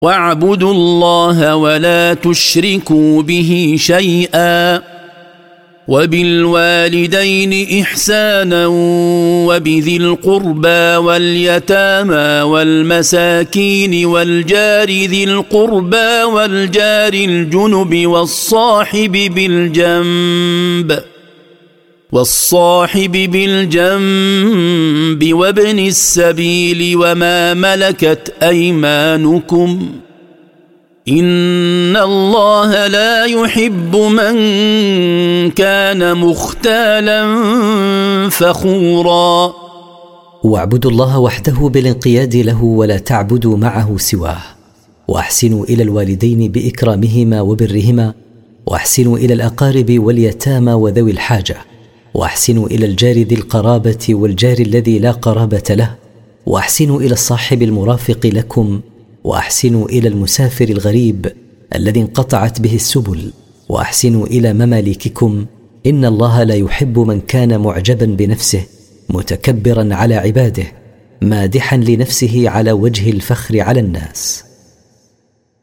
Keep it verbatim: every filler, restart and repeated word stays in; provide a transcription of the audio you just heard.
واعبدوا الله ولا تشركوا به شيئا وبالوالدين إحسانا وبذي القربى واليتامى والمساكين والجار ذي القربى والجار الجنب والصاحب بالجنب والصاحب بالجنب وابن السبيل وما ملكت أيمانكم إن الله لا يحب من كان مختالا فخورا. واعبدوا الله وحده بالانقياد له ولا تعبدوا معه سواه، واحسنوا إلى الوالدين بإكرامهما وبرهما، واحسنوا إلى الأقارب واليتامى وذوي الحاجة، واحسنوا إلى الجار ذي القرابة والجار الذي لا قرابة له، واحسنوا إلى الصاحب المرافق لكم، واحسنوا إلى المسافر الغريب الذي انقطعت به السبل، واحسنوا إلى مماليككم إن الله لا يحب من كان معجبا بنفسه متكبرا على عباده مادحا لنفسه على وجه الفخر على الناس.